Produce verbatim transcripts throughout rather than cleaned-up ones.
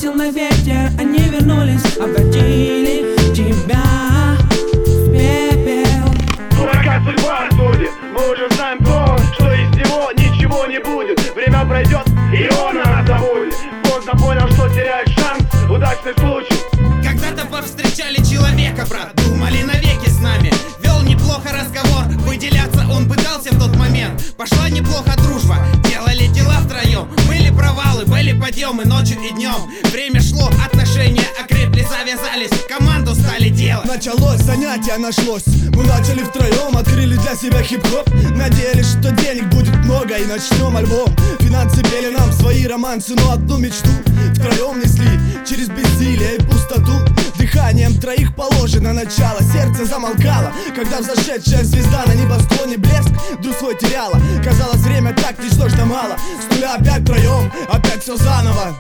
бросил на ветер, они вернулись, обратили тебя в пепел. Дурака судьба судит, мы уже знаем то, что из него ничего не будет. Время пройдет, и он нас забудет. Поздно понял, что теряет шанс, удачный случай. Когда-то повстречали человека, брат, думали навеки с нами. Вел неплохо разговор, выделяться он пытался в тот момент. Пошла неплохо дружба, делали дела втроем. Были провалы, были подъемы ночью и днем. Время шло, отношения окрепли, завязались, команду стали делать. Началось, занятие нашлось. Мы начали втроем, открыли для себя хип-хоп. Надеялись, что денег будет много и начнем альбом. Финансы пели нам свои романсы, но одну мечту втроем несли через бессилие и пустоту. Дыханием троих положено начало, сердце замолкало, когда взошедшая звезда на небосклоне блеск вдруг свой теряла. Казалось, время так ничтожно мало. С нуля опять втроем, опять все заново.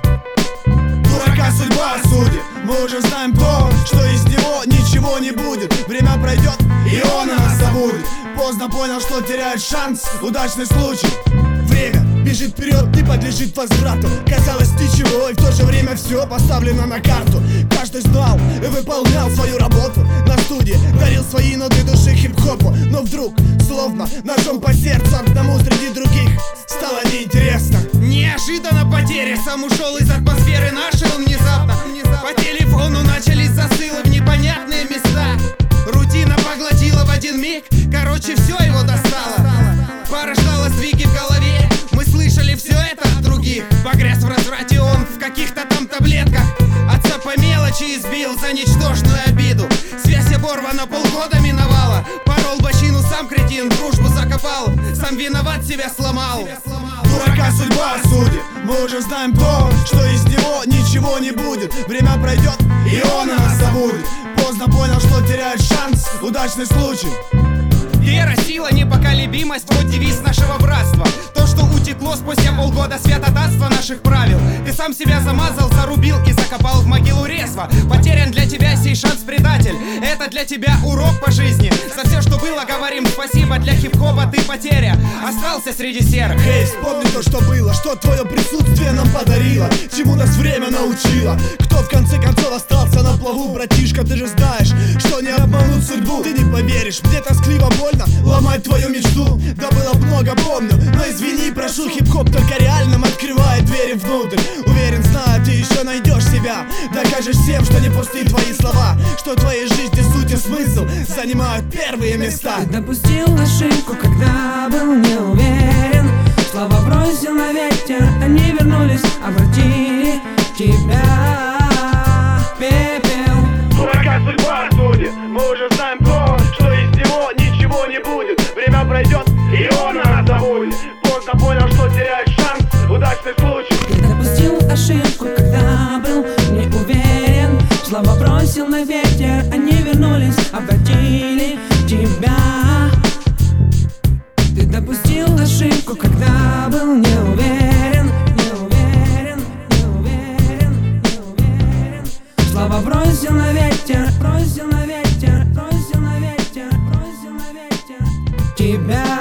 Дурака судьба судит, мы уже знаем то, что из него ничего не будет. Время пройдет, и он нас забудет. Поздно понял, что теряет шанс, удачный случай. Время бежит вперед, не подлежит возврату. Казалось, ничего, и в то же время все поставлено на карту. Каждый знал и выполнял свою работу. На студии дарил свои ноты души хип-хопу. Но вдруг, словно ножом по сердцу, одному среди других стало неинтересно. Неожиданно потеря, сам ушел из атмосферы нашей он внезапно. По телефону начались засылы в непонятные места. Рутина поглотила в один миг, короче, все его достало. Порождало сдвиги в голове, мы слышали все это от других. Погряз в разврате он в каких-то там таблетках. Отца по мелочи избил за ничтожную обиду. Связь оборвана, полгода миновала. Порол бочину, сам кретин, дружбу закопал. Сам виноват, себя сломал. Дурака судьба судит, мы уже знаем то, что из него ничего не будет. Время пройдет, и он нас забудет. Поздно понял, что теряет шанс, удачный случай. Вера, сила, непоколебимость, вот девиз нашего братства. То, что утекло спустя полгода святотатства наших правил. Ты сам себя замазал, зарубил и закопал в могилу резво. Потерян для тебя сей шанс, предатель. Это для тебя урок по жизни. За все, что было, говорим спасибо. Для хип-хопа ты потеря, остался среди серых. Эй, вспомни то, что было, что твое присутствие нам подарило, чему нас время научило. Кто в конце концов остался на плаву, братишка, ты же знаешь, что не обмануть судьбу. Ты не поверишь, мне тоскливо больно ломать твою мечту. Да было много, помню, но извини, прошу, хип-хоп только реальным открывает двери внутрь. Уверен, знаю, ты еще найдешь себя. Докажешь всем, что не пустые твои слова, что в твоей жизни суть и смысл занимают первые места. Ты допустил ошибку, когда был не уверен. Слова бросил на ветер, они вернулись, обратили тебя в пепел. Дурака судьба судит, мы уже знаем то, что из него ничего не будет. Время пройдет, и он нас забудет. Поздно понял, что теряет шанс, удачный случай. Ты допустил ошибку, когда был не уверен. Слова бросил на ветер, они вернулись, обратили тебя. Ты допустил ошибку, когда был не уверен. Не уверен, не уверен, не уверен. Слова бросил на ветер, бросил на ветер, бросил на ветер, бросил на ветер тебя.